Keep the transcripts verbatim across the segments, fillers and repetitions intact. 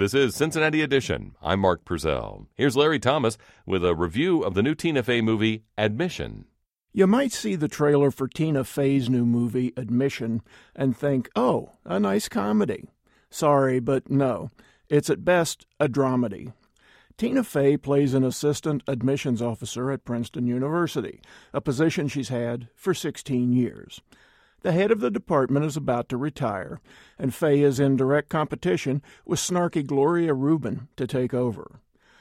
This is Cincinnati Edition. I'm Mark Purcell. Here's Larry Thomas with a review of the new Tina Fey movie, Admission. You might see the trailer for Tina Fey's new movie, Admission, and think, oh, a nice comedy. Sorry, but no. It's at best a dramedy. Tina Fey plays an assistant admissions officer at Princeton University, a position she's had for sixteen years. The head of the department is about to retire, and Fey is in direct competition with snarky Gloria Rubin to take over.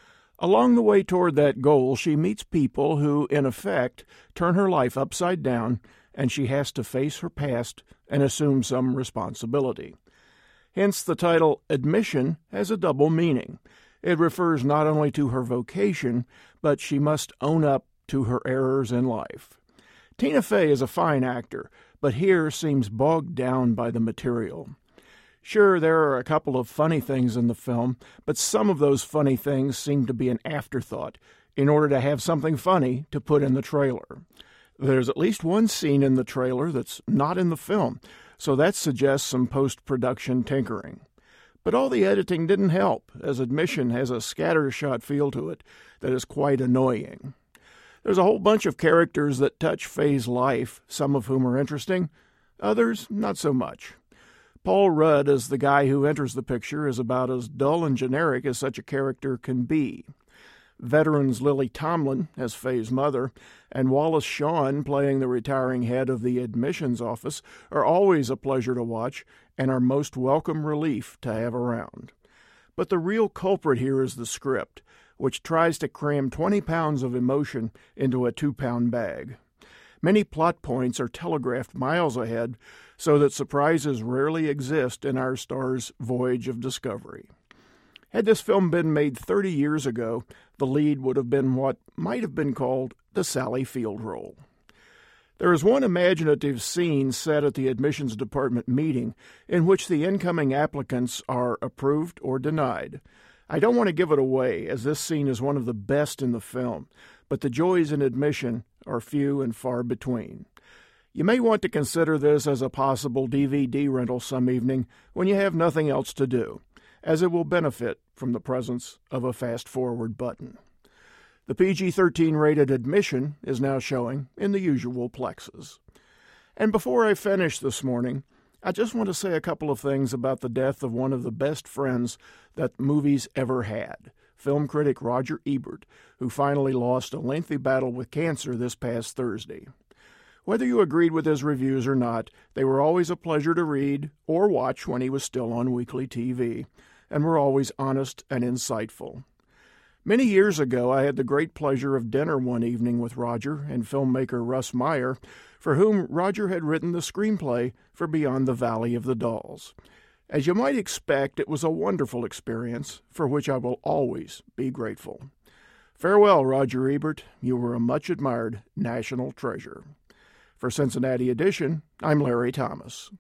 Along the way toward that goal, she meets people who, in effect, turn her life upside down, and she has to face her past and assume some responsibility. Hence, the title Admission has a double meaning. It refers not only to her vocation, but she must own up to her errors in life. Tina Fey is a fine actor, but here seems bogged down by the material. Sure, there are a couple of funny things in the film, but some of those funny things seem to be an afterthought in order to have something funny to put in the trailer. There's at least one scene in the trailer that's not in the film, so that suggests some post-production tinkering. But all the editing didn't help, as Admission has a scattershot feel to it that is quite annoying. There's a whole bunch of characters that touch Fey's life, some of whom are interesting, others not so much. Paul Rudd, as the guy who enters the picture, is about as dull and generic as such a character can be. Veterans Lily Tomlin as Fey's mother and Wallace Shawn playing the retiring head of the admissions office are always a pleasure to watch and are most welcome relief to have around. But the real culprit here is the script, which tries to cram twenty pounds of emotion into a two-pound bag. Many plot points are telegraphed miles ahead so that surprises rarely exist in our star's voyage of discovery. Had this film been made thirty years ago, the lead would have been what might have been called the Sally Field role. There is one imaginative scene set at the admissions department meeting in which the incoming applicants are approved or denied. I don't want to give it away, as this scene is one of the best in the film, but the joys in admission are few and far between. You may want to consider this as a possible D V D rental some evening when you have nothing else to do, as it will benefit from the presence of a fast-forward button. The P G thirteen rated Admission is now showing in the usual plexes. And before I finish this morning, I just want to say a couple of things about the death of one of the best friends that movies ever had, film critic Roger Ebert, who finally lost a lengthy battle with cancer this past Thursday. Whether you agreed with his reviews or not, they were always a pleasure to read or watch when he was still on weekly T V, and were always honest and insightful. Many years ago, I had the great pleasure of dinner one evening with Roger and filmmaker Russ Meyer, for whom Roger had written the screenplay for Beyond the Valley of the Dolls. As you might expect, it was a wonderful experience, for which I will always be grateful. Farewell, Roger Ebert. You were a much-admired national treasure. For Cincinnati Edition, I'm Larry Thomas.